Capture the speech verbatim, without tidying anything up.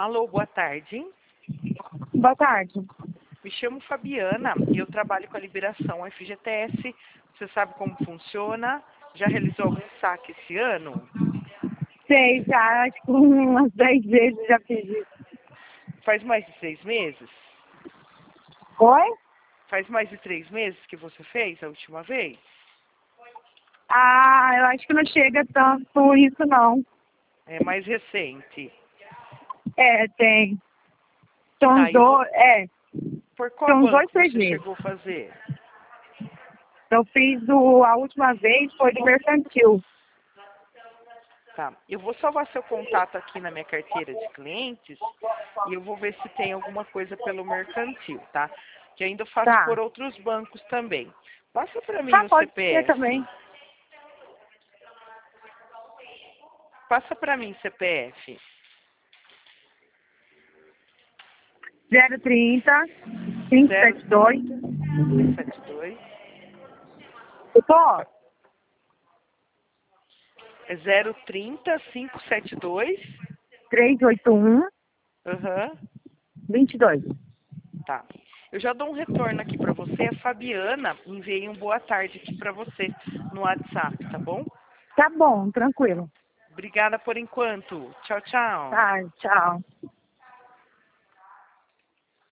Alô, boa tarde. Boa tarde. Me chamo Fabiana e eu trabalho com a liberação F G T S. Você sabe como funciona? Já realizou algum saque esse ano? Sei, já, acho que umas dez vezes já fiz isso. Faz mais de seis meses? Oi? Faz mais de três meses que você fez a última vez? Ah, eu acho que não chega tanto isso, não. É mais recente. É, tem. São Tá, uns eu vou... dois, é, Por qual são uns dois, banco três você meses. chegou a fazer? Eu fiz o, a última vez, foi do mercantil. Tá, eu vou salvar seu contato aqui na minha carteira de clientes e eu vou ver se tem alguma coisa pelo mercantil, tá? Que ainda faço Tá. por outros bancos também. Passa para mim Ah, o pode ser C P F. também. Passa para mim C P F. zero trinta, cinco zero sete dois. cinco sete dois. Tô? É zero trinta, cinco sete dois. trezentos e oitenta e um, Aham. vinte e dois. Tá. Eu já dou um retorno aqui para você. A Fabiana enviei um boa tarde aqui para você no WhatsApp, tá bom? Tá bom, tranquilo. Obrigada por enquanto. Tchau, tchau. Tá, tchau.